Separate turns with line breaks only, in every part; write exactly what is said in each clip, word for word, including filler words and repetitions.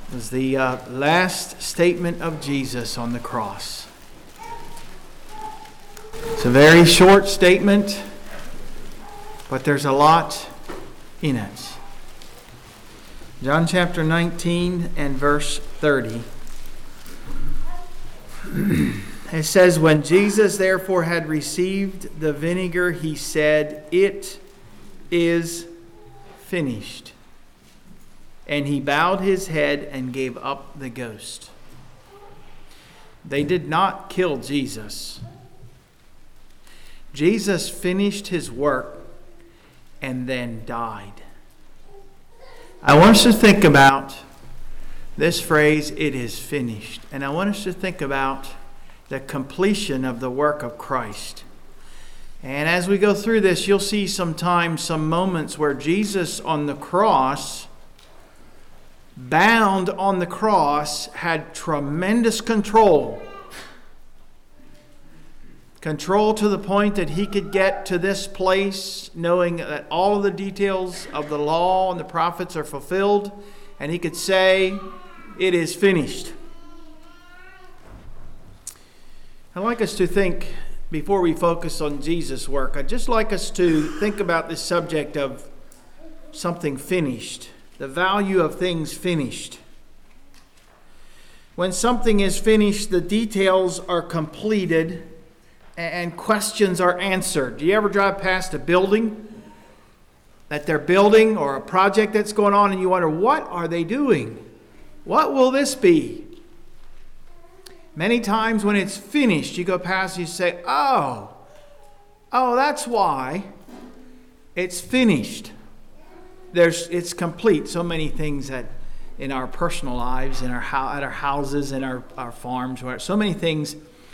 was the uh, last statement of Jesus on the cross. It's a very short statement, but there's a lot in it. John chapter nineteen and verse thirty. It says, "When Jesus therefore had received the vinegar, he said, 'It is finished.' And he bowed his head and gave up the ghost." They did not kill Jesus. Jesus finished his work and then died. I want us to think about this phrase, "it is finished." And I want us to think about the completion of the work of Christ. And as we go through this, you'll see sometimes some moments where Jesus on the cross, bound on the cross, had tremendous control. Control to the point that he could get to this place knowing that all of the details of the law and the prophets are fulfilled, and he could say, "It is finished." I'd like us to think, before we focus on Jesus' work, I'd just like us to think about this subject of something finished, the value of things finished. When something is finished, the details are completed and questions are answered. Do you ever drive past a building that they're building or a project that's going on and you wonder, what are they doing? What will this be? Many times when it's finished, you go past and you say, oh, oh, that's why it's finished. There's, it's complete. So many things that in our personal lives, in our at our houses, in our, our farms, so many things.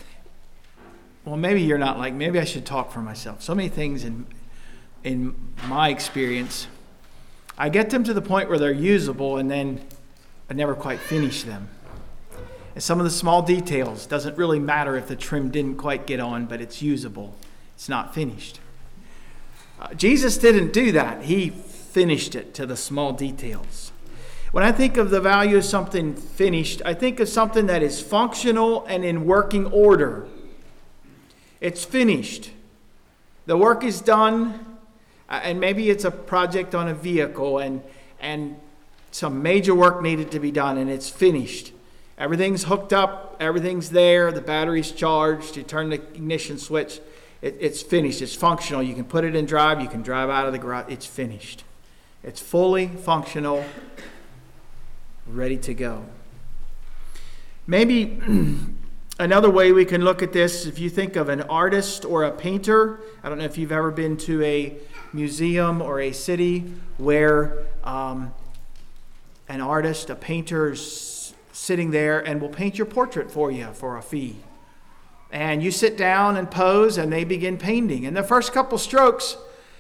Well, maybe you're not like, maybe I should talk for myself. So many things in in my experience, I get them to the point where they're usable and then I never quite finish them. And some of the small details, doesn't really matter if the trim didn't quite get on, but it's usable. It's not finished. Uh, Jesus didn't do that. He finished it to the small details. When I think of the value of something finished, I think of something that is functional and in working order. It's finished. The work is done, uh, and maybe it's a project on a vehicle, and and some major work needed to be done, and it's finished. Everything's hooked up, everything's there, the battery's charged, you turn the ignition switch, it, it's finished, it's functional. You can put it in drive, you can drive out of the garage, it's finished. It's fully functional, ready to go. Maybe another way we can look at this, if you think of an artist or a painter, I don't know if you've ever been to a museum or a city where um, an artist, a painter's sitting there and will paint your portrait for you for a fee. And you sit down and pose and they begin painting. And the first couple strokes,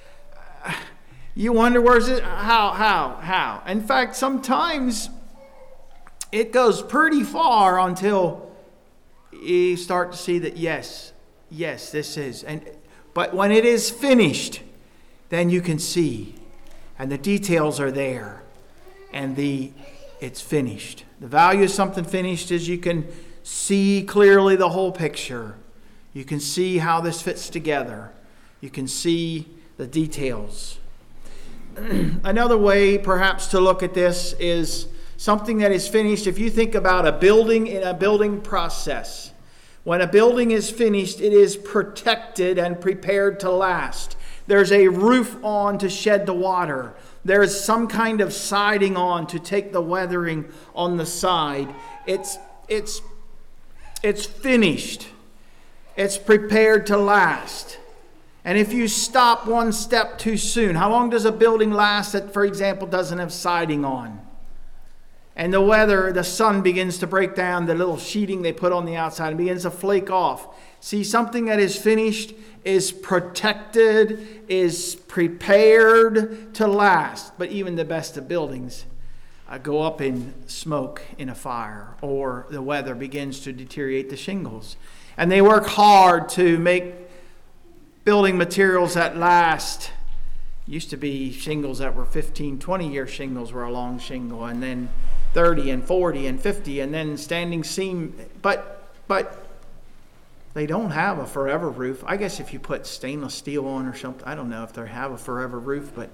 you wonder, where's it? How, how, how? In fact, sometimes it goes pretty far until you start to see that, yes, yes, this is. And but when it is finished, then you can see. And the details are there. And the it's finished. The value of something finished is you can see clearly the whole picture. You can see how this fits together. You can see the details. Another way perhaps to look at this is something that is finished. If you think about a building in a building process, when a building is finished, it is protected and prepared to last. There's a roof on to shed the water. There is some kind of siding on to take the weathering on the side. It's, it's, it's finished. It's prepared to last. And if you stop one step too soon, how long does a building last that, for example, doesn't have siding on? And the weather, the sun begins to break down the little sheeting they put on the outside and begins to flake off. See, something that is finished is protected, is prepared to last. But even the best of buildings uh, go up in smoke in a fire, or the weather begins to deteriorate the shingles. And they work hard to make building materials that last. Used to be shingles that were fifteen, twenty year shingles were a long shingle, and then thirty and forty and fifty and then standing seam. But, but they don't have a forever roof. I guess if you put stainless steel on or something, I don't know if they have a forever roof, but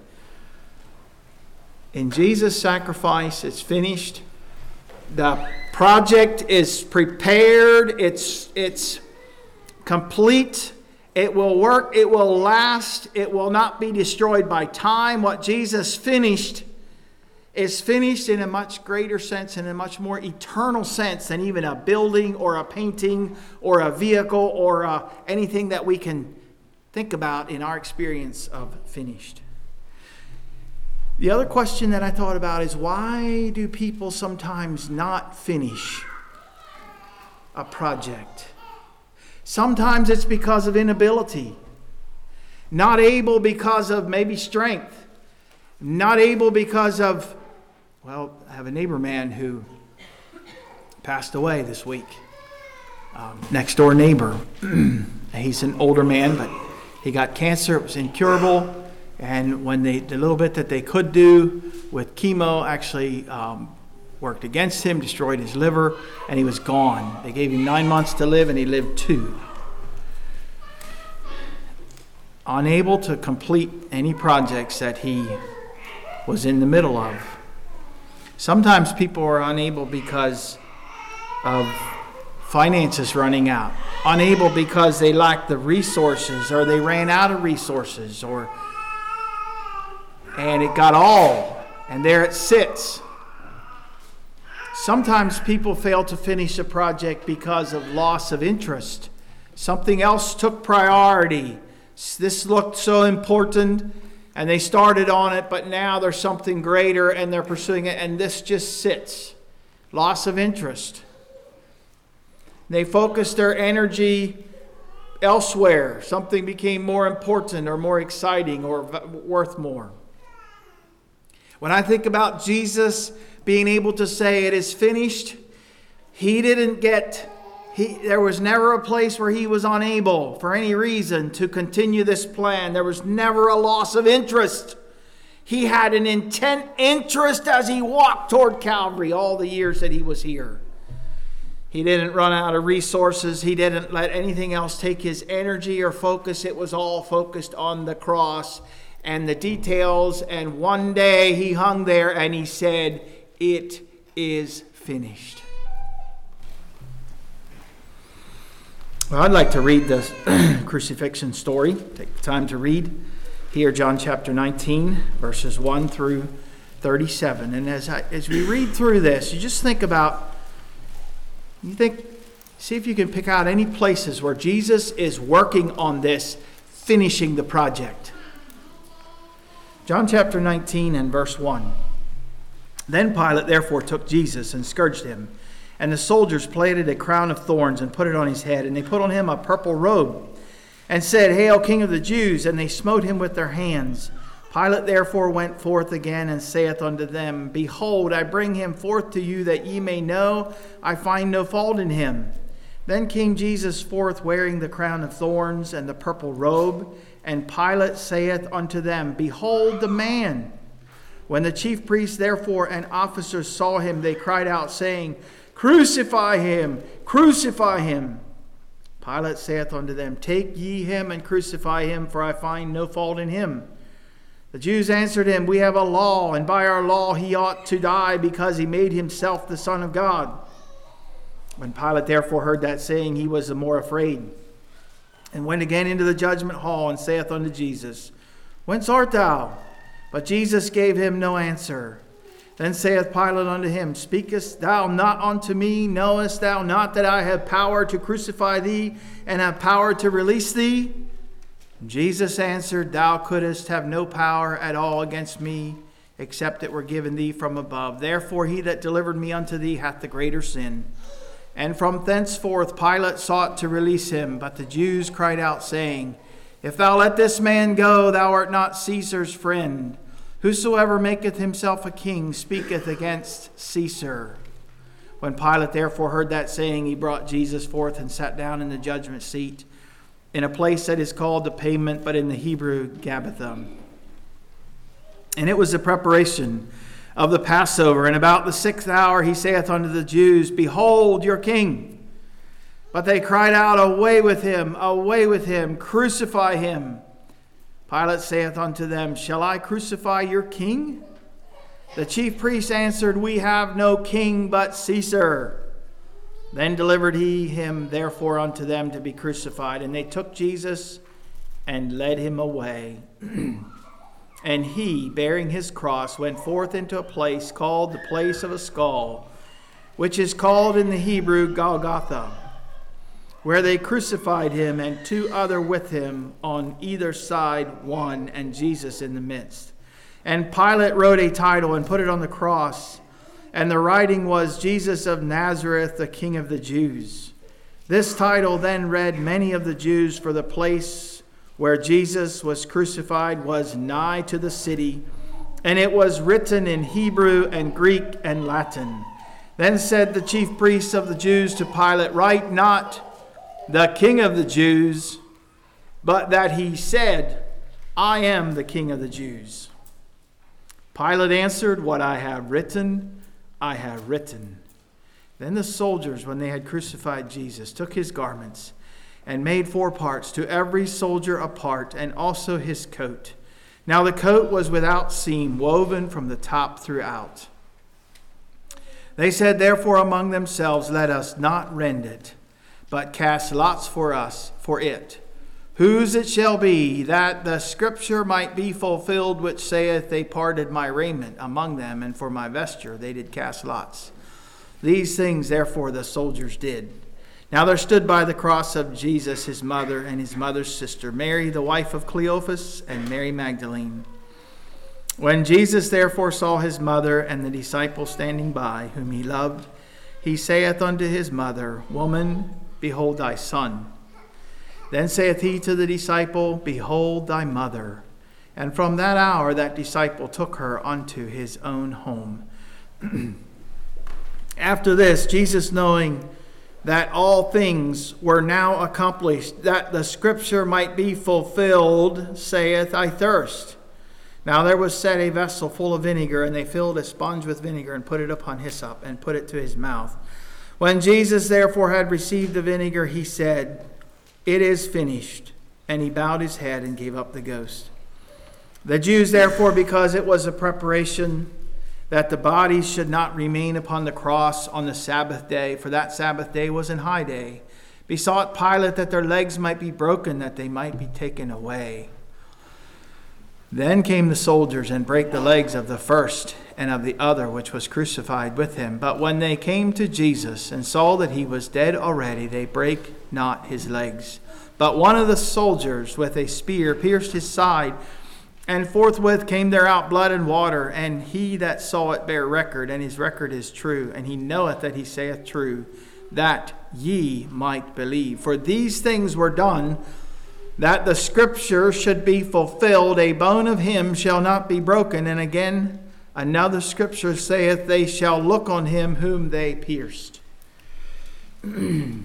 in Jesus' sacrifice, it's finished. The project is prepared. It's, it's complete. It will work. It will last. It will not be destroyed by time. What Jesus finished is finished in a much greater sense and a much more eternal sense than even a building or a painting or a vehicle or uh, anything that we can think about in our experience of finished. The other question that I thought about is, why do people sometimes not finish a project? Sometimes it's because of inability. Not able because of maybe strength. Not able because of, well, I have a neighbor man who passed away this week. Um, next door neighbor. He's an older man, but he got cancer. It was incurable. And when they, the little bit that they could do with chemo actually um, worked against him, destroyed his liver, and he was gone. They gave him nine months to live, and he lived two. Unable to complete any projects that he was in the middle of. Sometimes people are unable because of finances running out. Unable because they lack the resources, or they ran out of resources, or and it got all, and there it sits. Sometimes people fail to finish a project because of loss of interest. Something else took priority. This looked so important, and they started on it, but now there's something greater, and they're pursuing it, and this just sits. Loss of interest. They focused their energy elsewhere. Something became more important or more exciting or worth more. When I think about Jesus being able to say it is finished, he didn't get, he, there was never a place where he was unable for any reason to continue this plan. There was never a loss of interest. He had an intent interest as he walked toward Calvary all the years that he was here. He didn't run out of resources. He didn't let anything else take his energy or focus. It was all focused on the cross and the details, and one day he hung there and he said, "It is finished." Well, I'd like to read the crucifixion story. Take the time to read here, John chapter nineteen, verses one through thirty-seven. And as I, as we read through this, you just think about, you think, see if you can pick out any places where Jesus is working on this, finishing the project. John chapter nineteen and verse one. Then Pilate therefore took Jesus and scourged him. And the soldiers plaited a crown of thorns and put it on his head. And they put on him a purple robe and said, "Hail, King of the Jews!" And they smote him with their hands. Pilate therefore went forth again and saith unto them, "Behold, I bring him forth to you, that ye may know I find no fault in him." Then came Jesus forth wearing the crown of thorns and the purple robe. And Pilate saith unto them, "Behold the man." When the chief priests therefore and officers saw him, they cried out, saying, "Crucify him! Crucify him!" Pilate saith unto them, "Take ye him and crucify him, for I find no fault in him." The Jews answered him, "We have a law, and by our law he ought to die, because he made himself the Son of God." When Pilate therefore heard that saying, he was the more afraid, and went again into the judgment hall, and saith unto Jesus, "Whence art thou?" But Jesus gave him no answer. Then saith Pilate unto him, "Speakest thou not unto me? Knowest thou not that I have power to crucify thee, and have power to release thee?" And Jesus answered, "Thou couldst have no power at all against me, except it were given thee from above. Therefore he that delivered me unto thee hath the greater sin." And from thenceforth Pilate sought to release him, but the Jews cried out, saying, "If thou let this man go, thou art not Caesar's friend. Whosoever maketh himself a king speaketh against Caesar." When Pilate therefore heard that saying, he brought Jesus forth and sat down in the judgment seat, in a place that is called the Pavement, but in the Hebrew Gabbatha. And it was the preparation of the Passover. And about the sixth hour he saith unto the Jews, Behold your king. But they cried out, Away with him, away with him, crucify him. Pilate saith unto them, Shall I crucify your king? The chief priests answered, We have no king but Caesar. Then delivered he him therefore unto them to be crucified. And they took Jesus and led him away. And he, bearing his cross, went forth into a place called the place of a skull, which is called in the Hebrew Golgotha, where they crucified him, and two other with him on either side one, and Jesus in the midst. And Pilate wrote a title and put it on the cross, and the writing was, Jesus of Nazareth, the King of the Jews. This title then read many of the Jews, for the place where Jesus was crucified was nigh to the city, and it was written in Hebrew and Greek and Latin. Then said the chief priests of the Jews to Pilate, Write not the King of the Jews, but that he said, I am the King of the Jews. Pilate answered, What I have written, I have written. Then the soldiers, when they had crucified Jesus, took his garments and made four parts, to every soldier a part, and also his coat. Now the coat was without seam, woven from the top throughout. They said therefore among themselves, Let us not rend it, but cast lots for us, for it, whose it shall be, that the scripture might be fulfilled, which saith, They parted my raiment among them, and for my vesture they did cast lots. These things therefore the soldiers did. Now there stood by the cross of Jesus his mother and his mother's sister, Mary the wife of Cleophas, and Mary Magdalene. When Jesus therefore saw his mother and the disciple standing by, whom he loved, he saith unto his mother, Woman, behold thy son. Then saith he to the disciple, Behold thy mother. And from that hour that disciple took her unto his own home. After this, Jesus, knowing that all things were now accomplished, that the scripture might be fulfilled, saith, I thirst. Now there was set a vessel full of vinegar, and they filled a sponge with vinegar, and put it upon hyssop, and put it to his mouth. When Jesus therefore had received the vinegar, he said, It is finished. And he bowed his head and gave up the ghost. The Jews therefore, because it was a preparation that the bodies should not remain upon the cross on the Sabbath day, for that Sabbath day was an high day, besought Pilate that their legs might be broken, that they might be taken away. Then came the soldiers and brake the legs of the first and of the other which was crucified with him. But when they came to Jesus and saw that he was dead already, they brake not his legs. But one of the soldiers with a spear pierced his side, and forthwith came there out blood and water. And he that saw it bare record, and his record is true. And he knoweth that he saith true, that ye might believe. For these things were done, that the scripture should be fulfilled, A bone of him shall not be broken. And again, another scripture saith, They shall look on him whom they pierced. And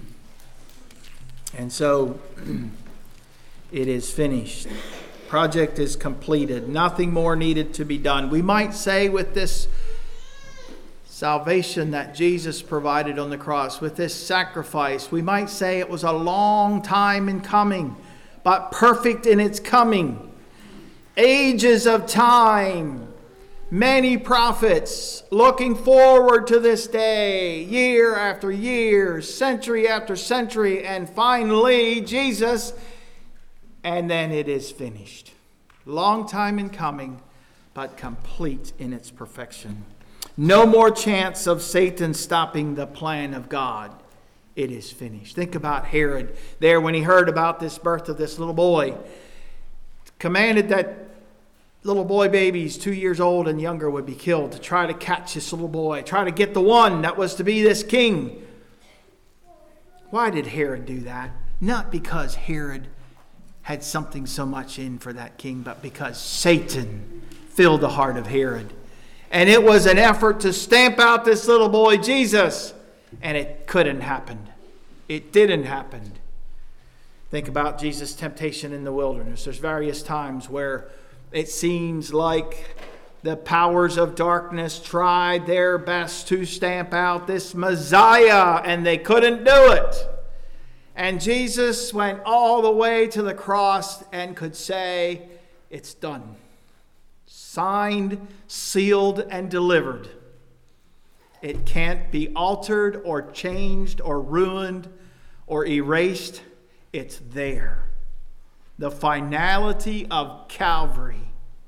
so, it is finished. Project is completed. Nothing more needed to be done. We might say with this salvation that Jesus provided on the cross, with this sacrifice, we might say it was a long time in coming, but perfect in its coming. Ages of time, many prophets looking forward to this day, year after year, century after century, and finally Jesus. And then it is finished. Long time in coming, but complete in its perfection. No more chance of Satan stopping the plan of God. It is finished. Think about Herod there when he heard about this birth of this little boy. Commanded that little boy babies two years old and younger would be killed to try to catch this little boy. Try to get the one that was to be this king. Why did Herod do that? Not because Herod had something so much in for that king, but because Satan filled the heart of Herod. And it was an effort to stamp out this little boy, Jesus. And it couldn't happen. It didn't happen. Think about Jesus' temptation in the wilderness. There's various times where it seems like the powers of darkness tried their best to stamp out this Messiah, and they couldn't do it. And Jesus went all the way to the cross and could say, it's done. Signed, sealed, and delivered. It can't be altered or changed or ruined or erased. It's there. The finality of Calvary.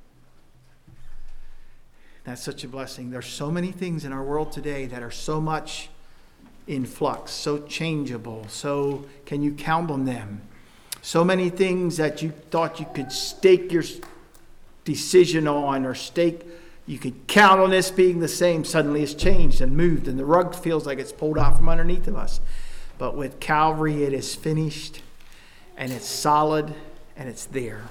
That's such a blessing. There's so many things in our world today that are so much in flux, so changeable. So can you count on them? So many things that you thought you could stake your decision on, or stake, you could count on this being the same, suddenly it's changed and moved, and the rug feels like it's pulled out from underneath of us. But with Calvary, it is finished, and it's solid, and it's there.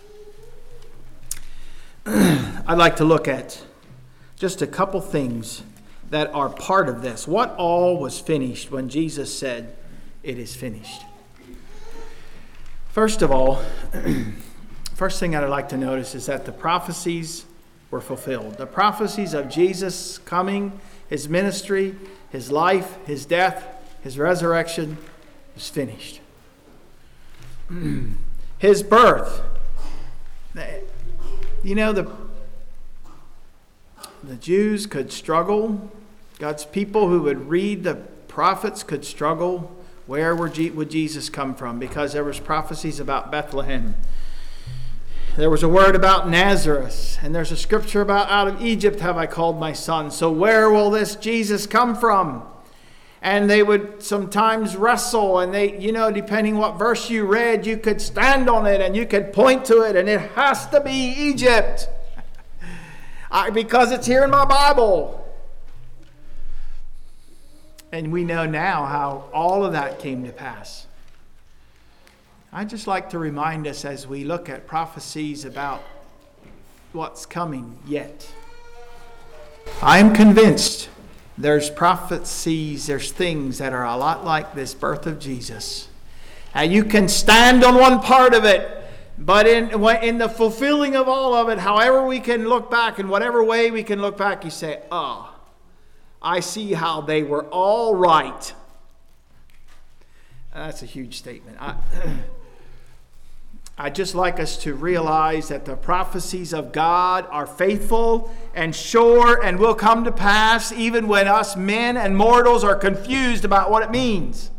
I'd like to look at just a couple things that are part of this. What all was finished when Jesus said, it is finished? First of all, first thing I'd like to notice is that the prophecies were fulfilled. The prophecies of Jesus coming, his ministry, his life, his death, his resurrection was finished. His birth. You know, the, the Jews could struggle. God's people who would read the prophets could struggle. Where would Jesus come from? Because there was prophecies about Bethlehem. There was a word about Nazareth. And there's a scripture about, out of Egypt have I called my son. So where will this Jesus come from? And they would sometimes wrestle. And they, you know, depending what verse you read, you could stand on it and you could point to it. And it has to be Egypt. I, because it's here in my Bible. And we know now how all of that came to pass. I'd just like to remind us as we look at prophecies about what's coming yet. I'm convinced there's prophecies, there's things that are a lot like this birth of Jesus. And you can stand on one part of it, but in, in the fulfilling of all of it, however we can look back, in whatever way we can look back, you say, oh, I see how they were all right. That's a huge statement. I, I'd just like us to realize that the prophecies of God are faithful and sure and will come to pass even when us men and mortals are confused about what it means.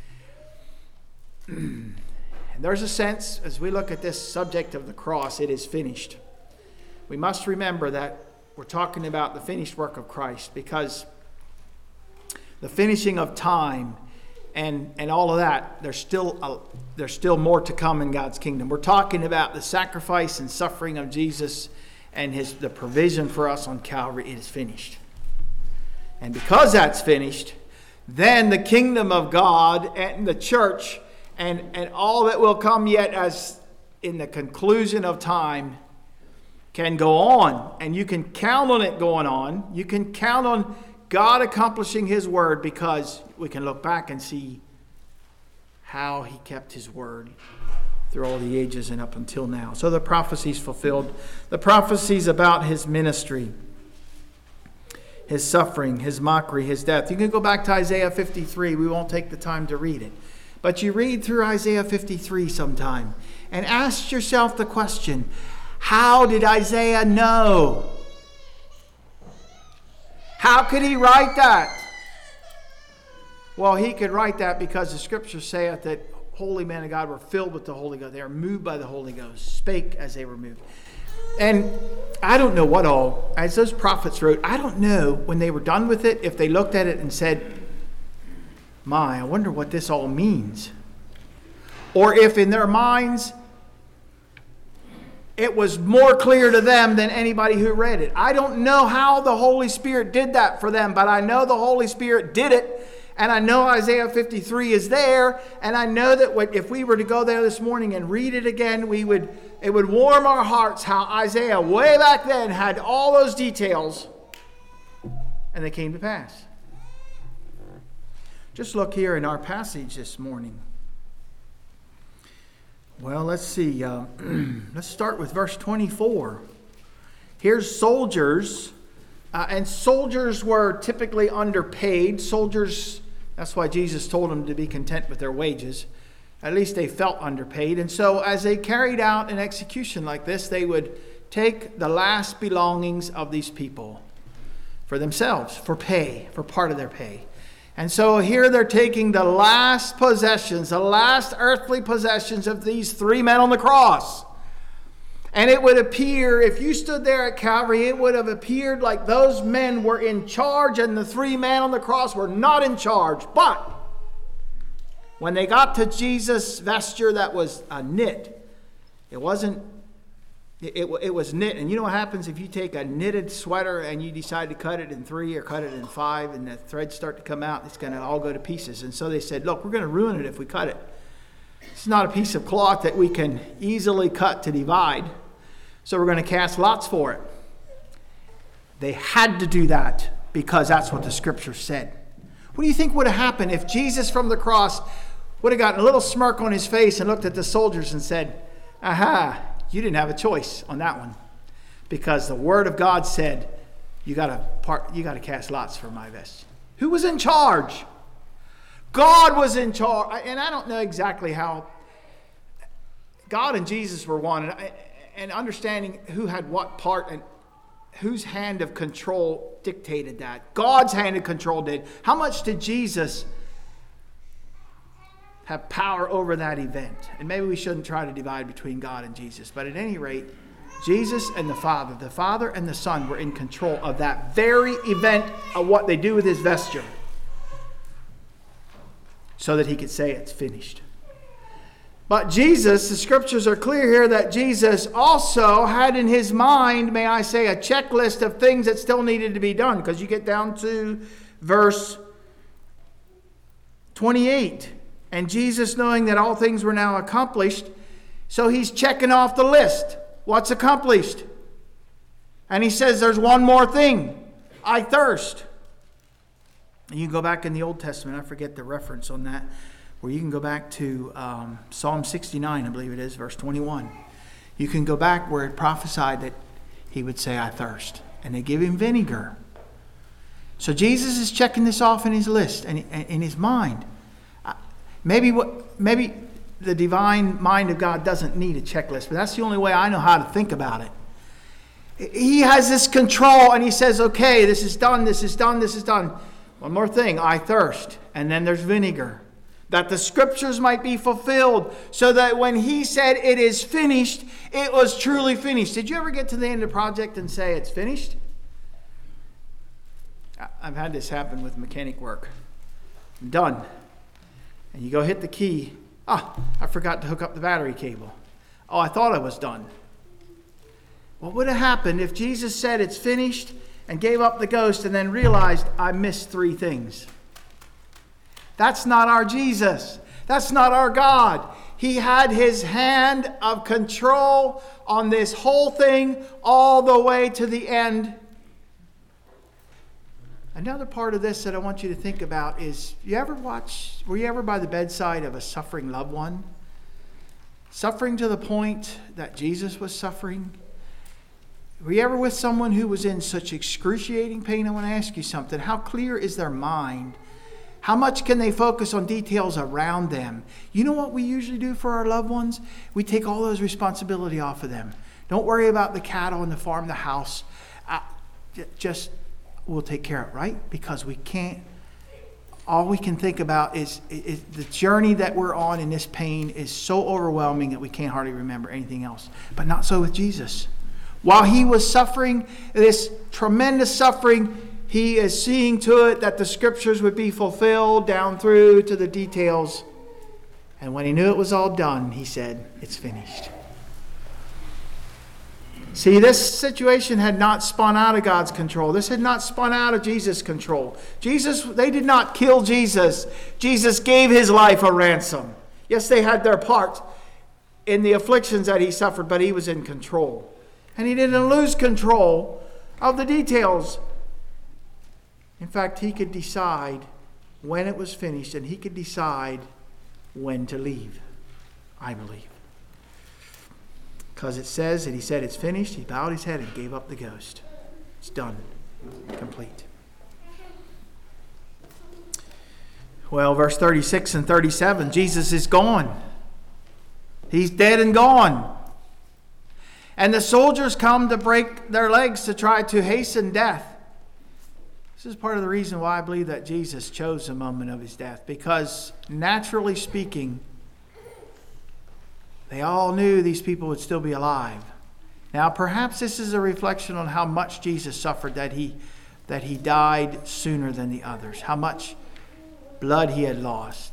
And there's a sense, as we look at this subject of the cross, it is finished. We must remember that we're talking about the finished work of Christ, because the finishing of time and, and all of that, there's still a, there's still more to come in God's kingdom. We're talking about the sacrifice and suffering of Jesus and his the provision for us on Calvary. It is finished. And because that's finished, then the kingdom of God and the church and, and all that will come yet as in the conclusion of time can go on, and you can count on it going on. You can count on God accomplishing his word, because we can look back and see how he kept his word through all the ages and up until now. So the prophecies fulfilled. The prophecies about his ministry, his suffering, his mockery, his death. You can go back to Isaiah fifty-three. We won't take the time to read it. But you read through Isaiah fifty-three sometime and ask yourself the question, how did Isaiah know? How could he write that? Well, he could write that because the scripture saith that holy men of God were filled with the Holy Ghost. They were moved by the Holy Ghost, spake as they were moved. And I don't know what all, as those prophets wrote, I don't know when they were done with it, if they looked at it and said, my, I wonder what this all means. Or if in their minds, it was more clear to them than anybody who read it. I don't know how the Holy Spirit did that for them, but I know the Holy Spirit did it. And I know Isaiah fifty-three is there. And I know that if we were to go there this morning and read it again, we would it would warm our hearts how Isaiah way back then had all those details. And they came to pass. Just look here in our passage this morning. Well, let's see. Uh, let's start with verse twenty-four. Here's soldiers, uh, and soldiers were typically underpaid. Soldiers, that's why Jesus told them to be content with their wages. At least they felt underpaid. And so as they carried out an execution like this, they would take the last belongings of these people for themselves, for pay, for part of their pay. And so here they're taking the last possessions, the last earthly possessions of these three men on the cross. And it would appear, if you stood there at Calvary, it would have appeared like those men were in charge and the three men on the cross were not in charge. But when they got to Jesus' vesture that was a knit, it wasn't, it, it, it was knit. And you know what happens if you take a knitted sweater and you decide to cut it in three or cut it in five and the threads start to come out, it's going to all go to pieces. And so they said, look, we're going to ruin it if we cut it. It's not a piece of cloth that we can easily cut to divide. So we're going to cast lots for it. They had to do that because that's what the scripture said. What do you think would have happened if Jesus from the cross would have gotten a little smirk on his face and looked at the soldiers and said, aha, you didn't have a choice on that one. Because the word of God said, you got to part, you got to cast lots for my vest. Who was in charge? God was in charge. And I don't know exactly how. God and Jesus were one. And, and understanding who had what part and whose hand of control dictated that. God's hand of control did. How much did Jesus have power over that event? And maybe we shouldn't try to divide between God and Jesus. But at any rate, Jesus and the Father, the Father and the Son were in control of that very event of what they do with his vesture. So that he could say it's finished. But Jesus, the scriptures are clear here that Jesus also had in his mind, may I say, a checklist of things that still needed to be done. Because you get down to verse twenty-eight. And Jesus, knowing that all things were now accomplished, so he's checking off the list. What's accomplished? And he says there's one more thing. I thirst. And you can go back in the Old Testament. I forget the reference on that. Where you can go back to um, Psalm sixty-nine, I believe it is, verse twenty-one. You can go back where it prophesied that he would say, I thirst. And they give him vinegar. So Jesus is checking this off in his list and in his mind. Maybe what maybe the divine mind of God doesn't need a checklist, but that's the only way I know how to think about it. He has this control and he says, okay, this is done, this is done, this is done. One more thing, I thirst. And then there's vinegar. That the scriptures might be fulfilled, so that when he said it is finished, it was truly finished. Did you ever get to the end of the project and say it's finished? I've had this happen with mechanic work. I'm done. And you go hit the key. Ah, I forgot to hook up the battery cable. Oh, I thought I was done. What would have happened if Jesus said it's finished and gave up the ghost and then realized I missed three things? That's not our Jesus. That's not our God. He had his hand of control on this whole thing all the way to the end. Another part of this that I want you to think about is, you ever watch, were you ever by the bedside of a suffering loved one? Suffering to the point that Jesus was suffering? Were you ever with someone who was in such excruciating pain? I want to ask you something. How clear is their mind? How much can they focus on details around them? You know what we usually do for our loved ones? We take all those responsibility off of them. Don't worry about the cattle and the farm, the house. Uh, just, we'll take care of it, right? Because we can't, all we can think about is, is the journey that we're on in this pain is so overwhelming that we can't hardly remember anything else. But not so with Jesus. While he was suffering this tremendous suffering, he is seeing to it that the scriptures would be fulfilled down through to the details. And when he knew it was all done, he said, it's finished. See, this situation had not spun out of God's control. This had not spun out of Jesus' control. Jesus, they did not kill Jesus. Jesus gave his life a ransom. Yes, they had their part in the afflictions that he suffered, but he was in control. And he didn't lose control of the details. In fact, he could decide when it was finished, and he could decide when to leave, I believe. Because it says that he said, it's finished. He bowed his head and gave up the ghost. It's done. Complete. Well, verse thirty-six and thirty-seven, Jesus is gone. He's dead and gone. And the soldiers come to break their legs to try to hasten death. This is part of the reason why I believe that Jesus chose the moment of his death. Because naturally speaking, they all knew these people would still be alive. Now, perhaps this is a reflection on how much Jesus suffered, that he, that he died sooner than the others. How much blood he had lost.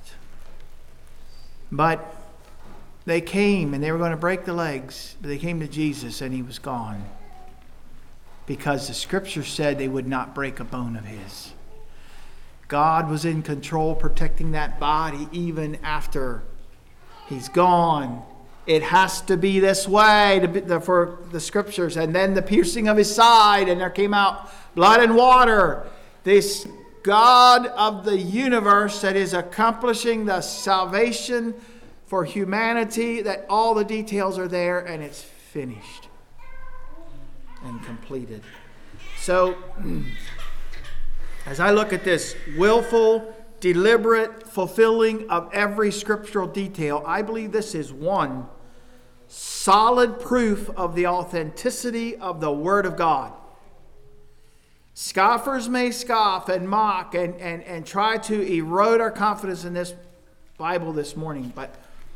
But they came and they were going to break the legs. But they came to Jesus and he was gone. Because the scripture said they would not break a bone of his. God was in control, protecting that body even after he's gone. It has to be this way to be, the, for the scriptures. And then the piercing of his side, and there came out blood and water. This God of the universe that is accomplishing the salvation for humanity, that all the details are there and it's finished and completed. So, as I look at this willful, deliberate fulfilling of every scriptural detail, I believe this is one solid proof of the authenticity of the Word of God. Scoffers may scoff and mock and, and, and try to erode our confidence in this Bible this morning. But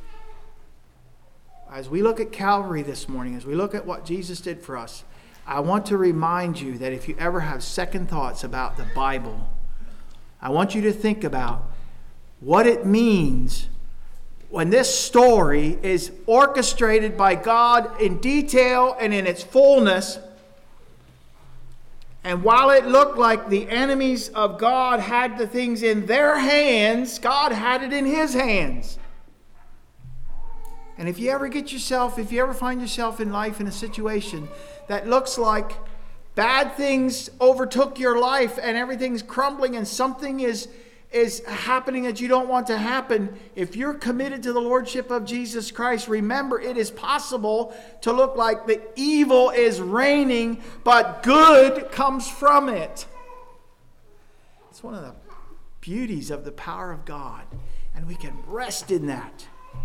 as we look at Calvary this morning, as we look at what Jesus did for us, I want to remind you that if you ever have second thoughts about the Bible, I want you to think about what it means when this story is orchestrated by God in detail and in its fullness. And while it looked like the enemies of God had the things in their hands, God had it in his hands. And if you ever get yourself, if you ever find yourself in life in a situation that looks like bad things overtook your life and everything's crumbling and something is, is happening that you don't want to happen, if you're committed to the Lordship of Jesus Christ, remember it is possible to look like the evil is reigning, but good comes from it. It's one of the beauties of the power of God, and we can rest in that.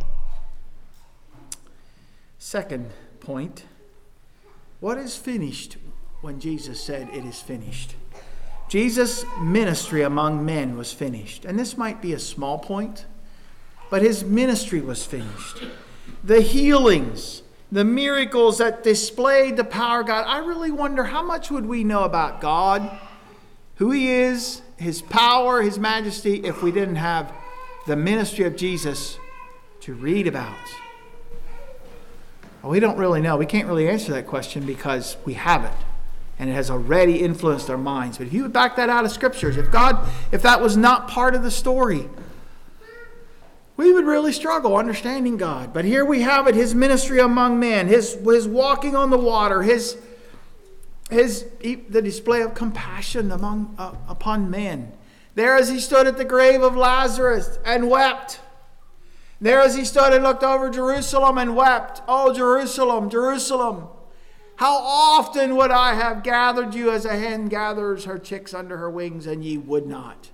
Second point, what is finished when Jesus said it is finished? Jesus' ministry among men was finished. And this might be a small point, but his ministry was finished. The healings, the miracles that displayed the power of God. I really wonder how much would we know about God, who he is, his power, his majesty, if we didn't have the ministry of Jesus to read about. Well, we don't really know. We can't really answer that question because we have it. And it has already influenced our minds. But if you would back that out of scriptures, if God, if that was not part of the story, we would really struggle understanding God. But here we have it, his ministry among men, his, his walking on the water, his, his the display of compassion among uh, upon men. There as he stood at the grave of Lazarus and wept. There as he stood and looked over Jerusalem and wept. Oh, Jerusalem, Jerusalem. How often would I have gathered you as a hen gathers her chicks under her wings, and ye would not.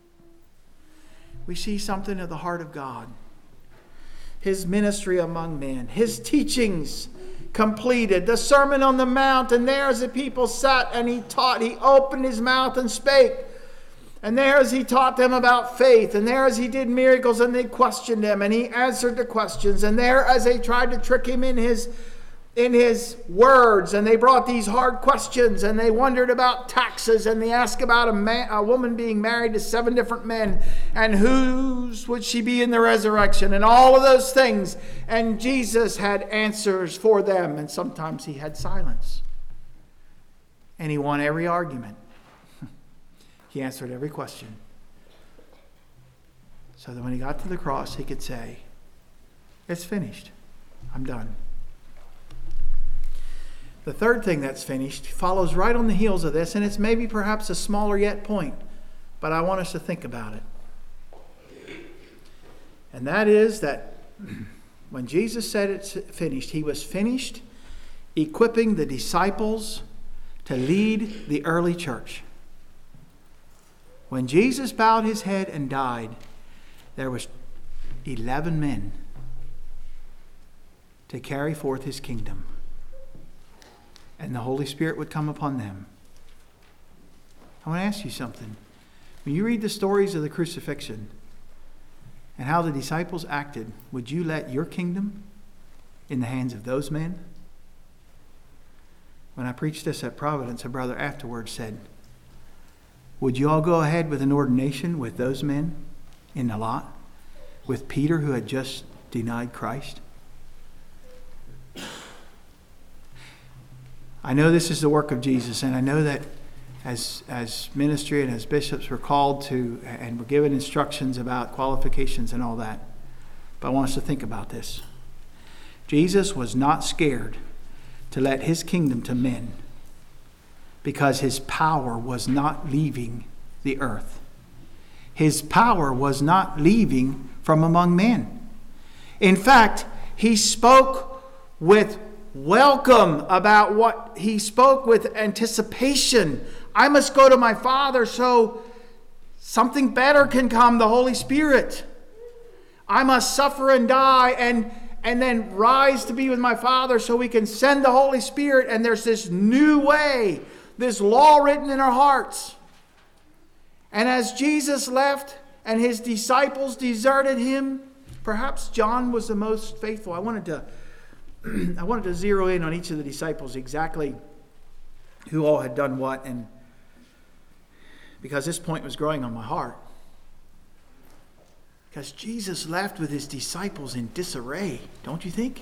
We see something of the heart of God. His ministry among men. His teachings completed. The Sermon on the Mount. And there as the people sat and he taught, he opened his mouth and spake. And there as he taught them about faith. And there as he did miracles and they questioned him. And he answered the questions. And there as they tried to trick him in his in his words, and they brought these hard questions, and they wondered about taxes, and they asked about a, man, a woman being married to seven different men, and whose would she be in the resurrection, and all of those things. And Jesus had answers for them, and sometimes he had silence. And he won every argument. He answered every question. So that when he got to the cross, he could say, it's finished. I'm done. The third thing that's finished follows right on the heels of this, and it's maybe perhaps a smaller yet point, but I want us to think about it. And that is that When Jesus said it's finished, he was finished equipping the disciples to lead the early church. When Jesus bowed his head and died, there was eleven men to carry forth his kingdom. And the Holy Spirit would come upon them. I want to ask you something. When you read the stories of the crucifixion and how the disciples acted, would you let your kingdom in the hands of those men? When I preached this at Providence, a brother afterwards said, would you all go ahead with an ordination with those men in the lot? With Peter, who had just denied Christ? I know this is the work of Jesus, and I know that as as ministry and as bishops we're called to and we're given instructions about qualifications and all that. But I want us to think about this. Jesus was not scared to let his kingdom to men because his power was not leaving the earth. His power was not leaving from among men. In fact, he spoke with welcome about what he spoke with anticipation. I must go to my Father so something better can come, the Holy Spirit. I must suffer and die and, and then rise to be with my Father so we can send the Holy Spirit, and there's this new way, this law written in our hearts. And as Jesus left and his disciples deserted him, perhaps John was the most faithful. I wanted to I wanted to zero in on each of the disciples exactly who all had done what, and because this point was growing on my heart. Because Jesus left with his disciples in disarray, don't you think?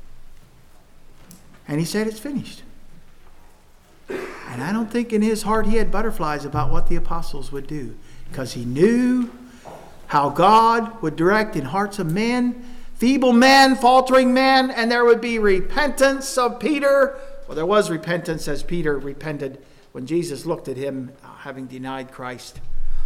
And he said, it's finished. And I don't think in his heart he had butterflies about what the apostles would do, because he knew how God would direct in hearts of men, feeble men, faltering men, and there would be repentance of Peter. Well, there was repentance as Peter repented when Jesus looked at him having denied Christ.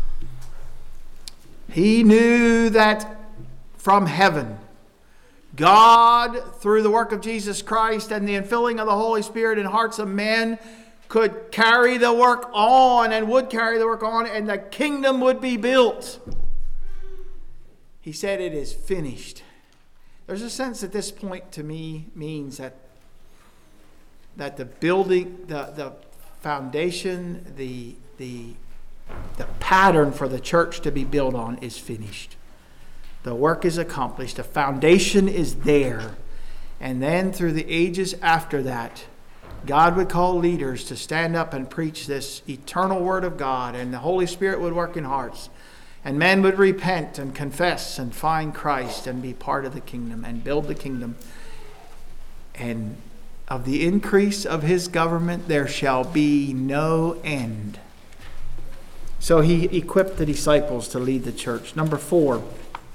He knew that from heaven, God, through the work of Jesus Christ and the infilling of the Holy Spirit in hearts of men, could carry the work on and would carry the work on, and the kingdom would be built. He said, it is finished. There's a sense at this point to me means that that the building, the, the foundation, the, the, the pattern for the church to be built on is finished. The work is accomplished. The foundation is there. And then through the ages after that, God would call leaders to stand up and preach this eternal word of God, and the Holy Spirit would work in hearts. And men would repent and confess and find Christ and be part of the kingdom and build the kingdom. And of the increase of his government there shall be no end. So he equipped the disciples to lead the church. Number four,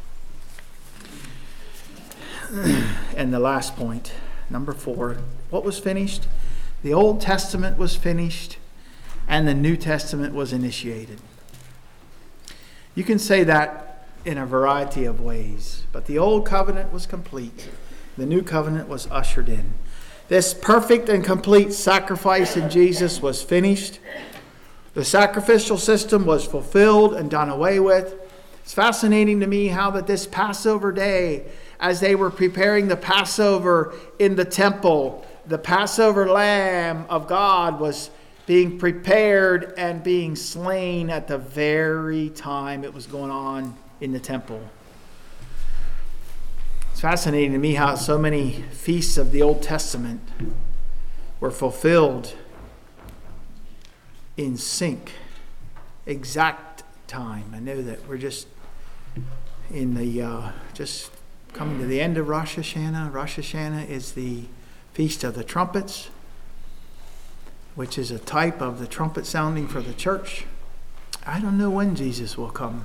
and the last point, number four, what was finished? The Old Testament was finished and the New Testament was initiated. You can say that in a variety of ways, but the Old Covenant was complete. The New Covenant was ushered in. This perfect and complete sacrifice in Jesus was finished. The sacrificial system was fulfilled and done away with. It's fascinating to me how that this Passover day, as they were preparing the Passover in the temple, the Passover Lamb of God was being prepared and being slain at the very time it was going on in the temple. It's fascinating to me how so many feasts of the Old Testament were fulfilled in sync, exact time. I know that we're just in the uh, just coming to the end of Rosh Hashanah. Rosh Hashanah is the Feast of the Trumpets, which is a type of the trumpet sounding for the church. I don't know when Jesus will come,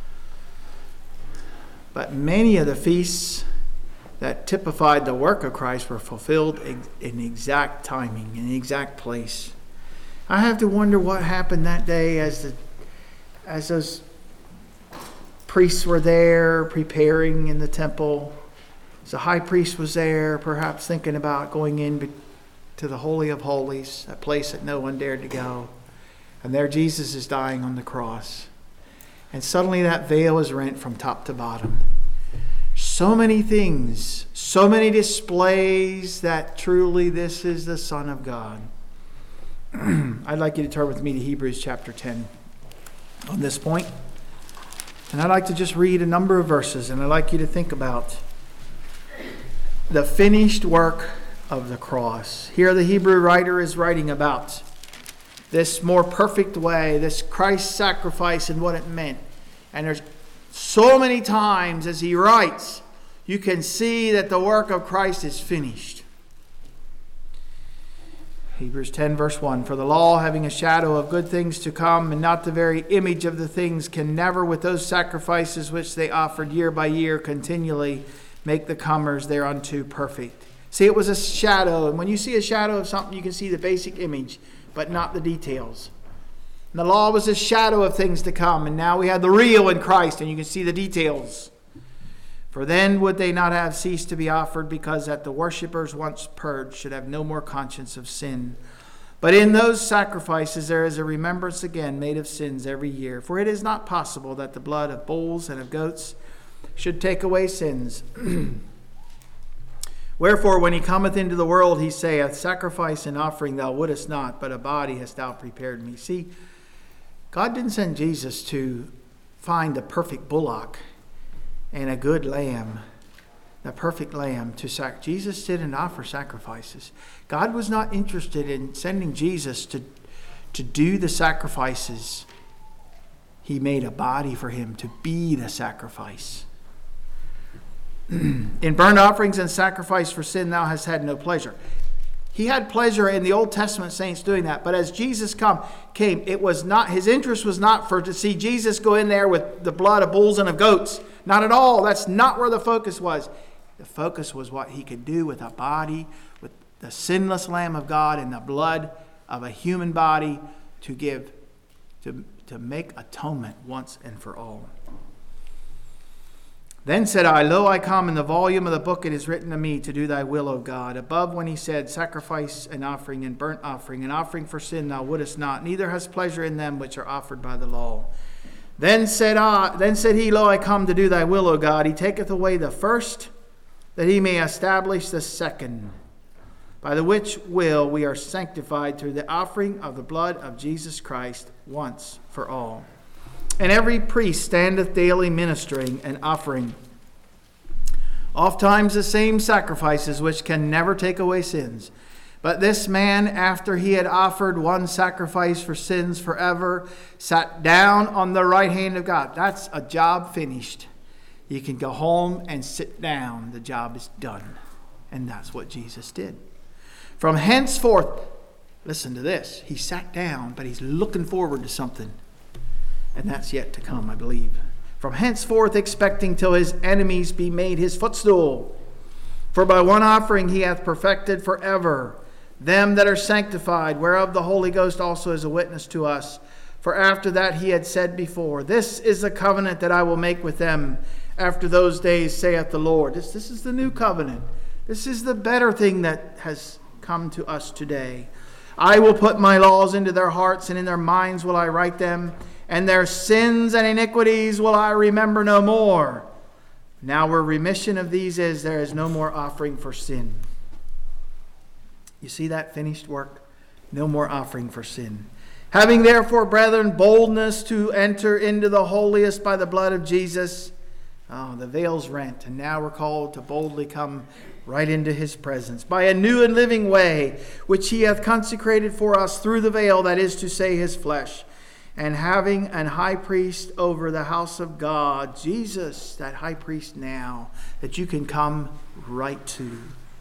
but many of the feasts that typified the work of Christ were fulfilled in exact timing, in the exact place. I have to wonder what happened that day as the as those priests were there preparing in the temple. So the high priest was there, perhaps thinking about going in to the Holy of Holies, a place that no one dared to go. And there Jesus is dying on the cross. And suddenly that veil is rent from top to bottom. So many things, so many displays that truly this is the Son of God. I'd like you to turn with me to Hebrews chapter ten on this point. And I'd like to just read a number of verses, and I'd like you to think about the finished work of the cross. Here the Hebrew writer is writing about this more perfect way, this Christ's sacrifice and what it meant. And there's so many times as he writes, you can see that the work of Christ is finished. Hebrews ten verse one, for the law, having a shadow of good things to come and not the very image of the things, can never with those sacrifices which they offered year by year continually make the comers thereunto perfect. See, it was a shadow, and when you see a shadow of something, you can see the basic image, but not the details. And the law was a shadow of things to come, and now we have the real in Christ, and you can see the details. For then would they not have ceased to be offered, because that the worshippers once purged should have no more conscience of sin. But in those sacrifices there is a remembrance again made of sins every year. For it is not possible that the blood of bulls and of goats should take away sins. Wherefore, when he cometh into the world, he saith, sacrifice and offering thou wouldest not, but a body hast thou prepared me. See, God didn't send Jesus to find the perfect bullock and a good lamb, the perfect lamb to sac. Jesus didn't offer sacrifices. God was not interested in sending Jesus to, to do the sacrifices. He made a body for him to be the sacrifice. In burnt offerings and sacrifice for sin thou hast had no pleasure. He had pleasure in the Old Testament saints doing that. But as Jesus come, came, it was not, his interest was not for to see Jesus go in there with the blood of bulls and of goats. Not at all. That's not where the focus was. The focus was what he could do with a body, with the sinless Lamb of God and the blood of a human body to give, to, to make atonement once and for all. Then said I, Lo, I come, in the volume of the book it is written to me to do thy will, O God. Above when he said, sacrifice and offering and burnt offering and offering for sin thou wouldest not, neither hast pleasure in them which are offered by the law. Then said I, then said he, Lo, I come to do thy will, O God. He taketh away the first, that he may establish the second, by the which will we are sanctified through the offering of the blood of Jesus Christ once for all. And every priest standeth daily ministering and offering oft times the same sacrifices which can never take away sins. But this man, after he had offered one sacrifice for sins forever, sat down on the right hand of God. That's a job finished. You can go home and sit down. The job is done. And that's what Jesus did. From henceforth, listen to this. He sat down, but he's looking forward to something. And that's yet to come, I believe. From henceforth expecting till his enemies be made his footstool. For by one offering he hath perfected forever them that are sanctified, whereof the Holy Ghost also is a witness to us. For after that he had said before, this is the covenant that I will make with them after those days, saith the Lord. This, this is the new covenant. This is the better thing that has come to us today. I will put my laws into their hearts, and in their minds will I write them, and their sins and iniquities will I remember no more. Now where remission of these is, there is no more offering for sin. You see that finished work? No more offering for sin. Having therefore, brethren, boldness to enter into the holiest by the blood of Jesus. Oh, the veil's rent, and now we're called to boldly come right into his presence by a new and living way, which he hath consecrated for us through the veil, that is to say, his flesh. And having an high priest over the house of God, Jesus, that high priest now, that you can come right to.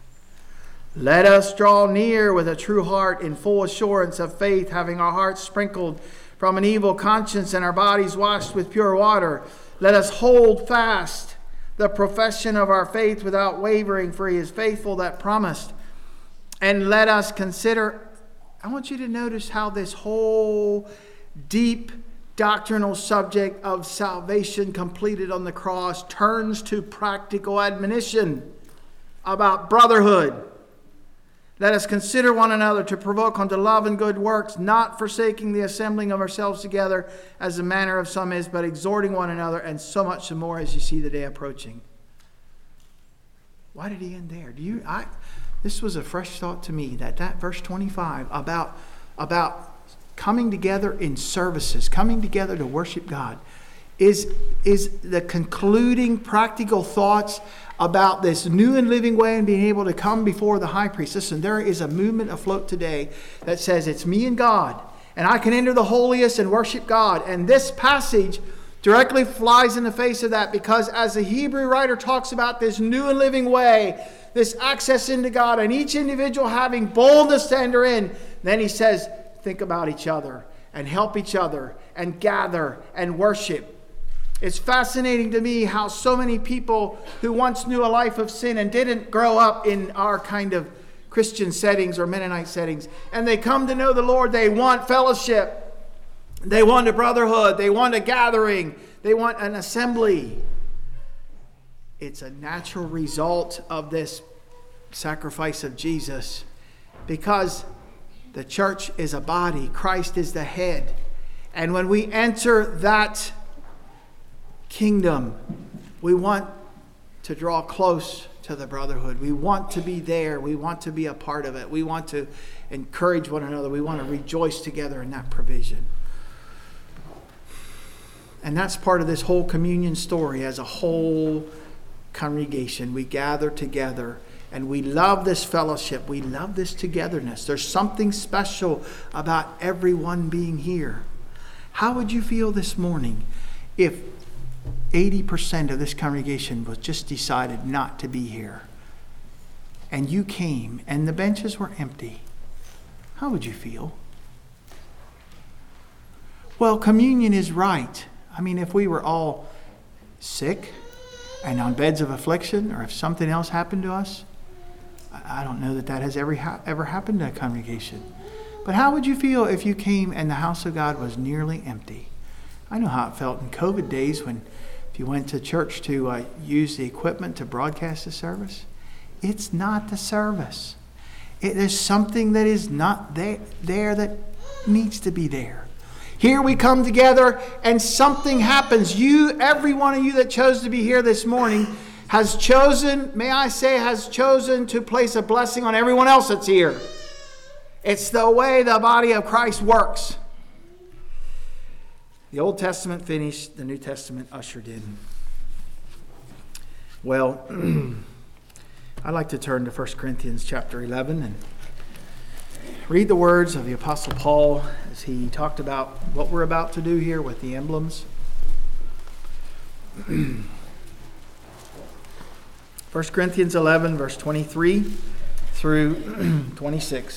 Let us draw near with a true heart in full assurance of faith, having our hearts sprinkled from an evil conscience and our bodies washed with pure water. Let us hold fast the profession of our faith without wavering, for he is faithful that promised. And let us consider, I want you to notice how this whole deep doctrinal subject of salvation completed on the cross turns to practical admonition. about brotherhood. Let us consider one another to provoke unto love and good works, not forsaking the assembling of ourselves together as the manner of some is, but exhorting one another, and so much the more as you see the day approaching. Why did he end there? Do you? I. This was a fresh thought to me, that that verse twenty-five about about coming together in services, coming together to worship God, is is the concluding practical thoughts about this new and living way and being able to come before the high priest. Listen, there is a movement afloat today that says it's me and God, and I can enter the holiest and worship God. And this passage directly flies in the face of that, because as the Hebrew writer talks about this new and living way, this access into God, and each individual having boldness to enter in, then he says, think about each other and help each other and gather and worship. It's fascinating to me how so many people who once knew a life of sin and didn't grow up in our kind of Christian settings or Mennonite settings, and they come to know the Lord, they want fellowship. They want a brotherhood. They want a gathering. They want an assembly. It's a natural result of this sacrifice of Jesus, because the church is a body. Christ is the head. And when we enter that kingdom, we want to draw close to the brotherhood. We want to be there. We want to be a part of it. We want to encourage one another. We want to rejoice together in that provision. And that's part of this whole communion story. As a whole congregation, we gather together and we love this fellowship. We love this togetherness. There's something special about everyone being here. How would you feel this morning if eighty percent of this congregation was just decided not to be here, and you came and the benches were empty? How would you feel? Well, communion is right. I mean, if we were all sick and on beds of affliction, or if something else happened to us, I don't know that that has ever, ha- ever happened to a congregation. But how would you feel if you came and the house of God was nearly empty? I know how it felt in COVID days when if you went to church to uh, use the equipment to broadcast the service. It's not the service. It, there's something that is not there, there that needs to be there. Here we come together and something happens. You, every one of you that chose to be here this morning has chosen, may I say, has chosen to place a blessing on everyone else that's here. It's the way the body of Christ works. The Old Testament finished, the New Testament ushered in. Well, I'd like to turn to First Corinthians chapter eleven and read the words of the Apostle Paul as he talked about what we're about to do here with the emblems. First Corinthians eleven, verse twenty-three through twenty-six.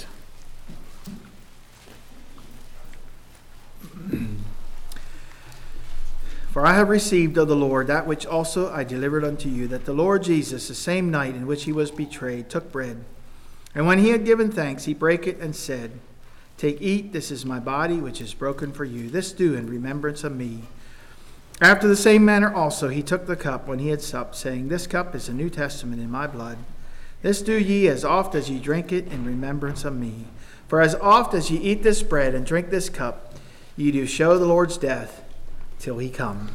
For I have received of the Lord that which also I delivered unto you, that the Lord Jesus, the same night in which he was betrayed, took bread. And when he had given thanks, he brake it and said, Take, eat, this is my body, which is broken for you. This do in remembrance of me. After the same manner also he took the cup when he had supped, saying, This cup is the New Testament in my blood. This do ye as oft as ye drink it in remembrance of me. For as oft as ye eat this bread and drink this cup, ye do show the Lord's death till he come.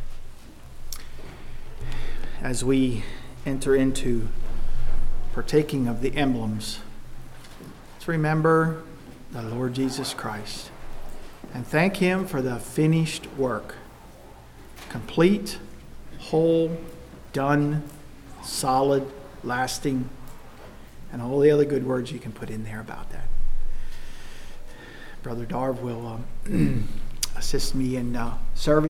As we enter into partaking of the emblems, let's remember the Lord Jesus Christ and thank him for the finished work. Complete, whole, done, solid, lasting, and all the other good words you can put in there about that. Brother Darv will um, assist me in uh, serving.